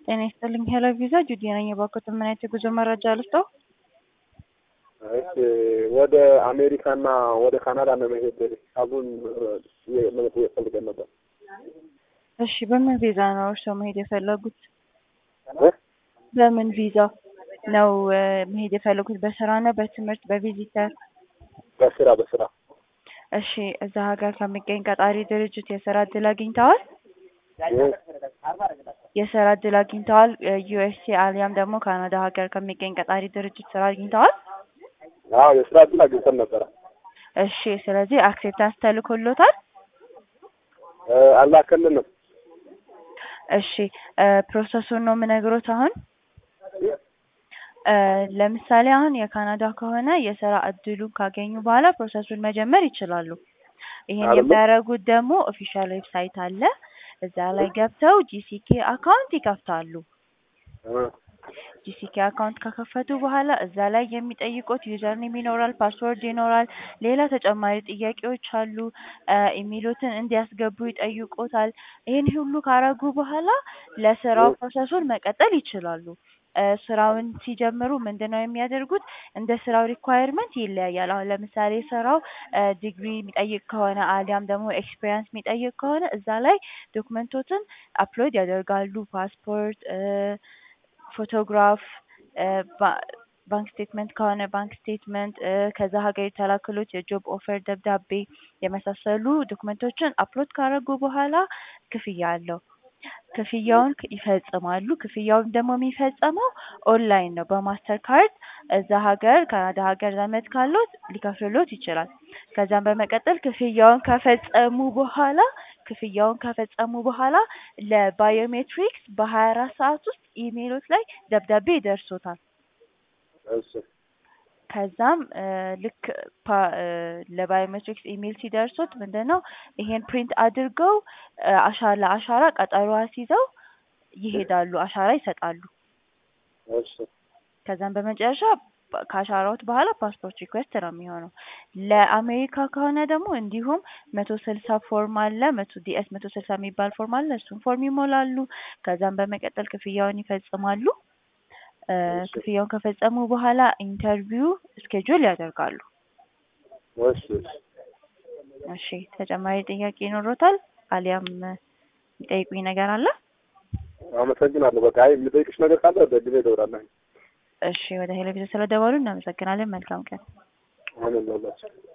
ጤና ይስጥልኝ ሄሎ ቪዛ ጁዲ ነኝ። የባኮት ምን አይነት የጉዞ መረጃ ልስጠው? እሺ ወደ አሜሪካና ወደ ካናዳ ለመሄድ አሁን ለመጠየቅ ፈልገን ነበር። እሺ በምን ቪዛ ነው እርስዎ መሄድ የፈለጉት? በምን ቪዛ ነው መሄድ የፈለጉት? በስራ ነው፣ በትምህርት፣ በቪዚተር? በስራ እሺ እዛ ሀገር ከሚገኝ ቀጣሪ ድርጅት የስራ እድል አግኝተዋል? የስራ እድል አግኝተዋል? ዩኤስኤ አሊያም ደግሞ ካናዳ ሀገር ከሚገኝ ቀጣሪ ድርጅት ስራ አግኝተዋል? አዎ የስራ እድል አግኝተን ነበረ። እሺ ስለዚህ አክሴፕታንስ ተልኮሎታል? አላከልንም። እሺ ፕሮሰሱን ነው የምነግሮት አሁን። ለምሳሌ አሁን የካናዳ ከሆነ የስራ እድሉን ካገኙ በኋላ ፕሮሰሱን መጀመር ይችላሉ። ይሄን የሚያደርጉት ደግሞ ኦፊሻል ዌብሳይት አለ። እዛ ላይ ገብተው ጂሲኬ አካውንት ይከፍታሉ። ጂሲኬ አካውንት ከከፈቱ በኋላ እዛ ላይ የሚጠይቁት ዩዘር ኔም ይኖራል፣ ፓስወርድ ይኖራል፣ ሌላ ተጨማሪ ጥያቄዎች አሉ። ኢሜሎትን እንዲያስገቡ ይጠይቁታል። ይሄን ሁሉ ካረጉ በኋላ ለስራው ፕሮሰሱን መቀጠል ይችላሉ። ስራውን ሲጀምሩ ምንድነው የሚያደርጉት? እንደ ስራው ሪኳየርመንት ይለያያል። አሁን ለምሳሌ ስራው ዲግሪ የሚጠይቅ ከሆነ አሊያም ደግሞ ኤክስፒሪየንስ የሚጠይቅ ከሆነ እዛ ላይ ዶክመንቶችን አፕሎድ ያደርጋሉ። ፓስፖርት፣ ፎቶግራፍ፣ ባንክ ስቴትመንት ከሆነ ባንክ ስቴትመንት፣ ከዛ ሀገር የተላከሉት የጆብ ኦፈር ደብዳቤ የመሳሰሉ ዶክመንቶችን አፕሎድ ካረጉ በኋላ ክፍያ አለው። ክፍያውን ይፈጽማሉ። ክፍያውን ደግሞ የሚፈጸመው ኦንላይን ነው በማስተር ካርድ። እዛ ሀገር ካናዳ ሀገር ዘመድ ካሉት ሊከፍልሎት ይችላል። ከዛም በመቀጠል ክፍያውን ከፈጸሙ በኋላ ለባዮሜትሪክስ በ24 ሰዓት ውስጥ ኢሜይሎት ላይ ደብዳቤ ይደርሶታል። እሺ ከዛም ልክ ለባዮሜትሪክስ ኢሜይል ሲደርሱት ምንድነው ይሄን ፕሪንት አድርገው ለአሻራ ቀጠሮ አስይዘው ይሄዳሉ። አሻራ ይሰጣሉ። እሺ ከዛም በመጨረሻ ከአሻራዎት በኋላ ፓስፖርት ሪኩዌስት ነው የሚሆነው። ለአሜሪካ ከሆነ ደግሞ እንዲሁም 160 ፎርም አለ። ዲኤስ 160 የሚባል ፎርም አለ። እሱን ፎርም ይሞላሉ። ከዛም በመቀጠል ክፍያውን ይፈጽማሉ። ክፍያውን ከፈጸሙ በኋላ ኢንተርቪው ስኬጁል ያደርጋሉ። እሺ እሺ ተጨማሪ ጥያቄ ይኖሮታል? አሊያም የሚጠይቁኝ ነገር አለ? አመሰግናለሁ። በቃ የሚጠይቅሽ ነገር ካለ በጊዜ እደውላለሁ። እሺ ወደ ቴሌቪዥን ስለደወሉ እናመሰግናለን። መልካም ቀን። አሜን።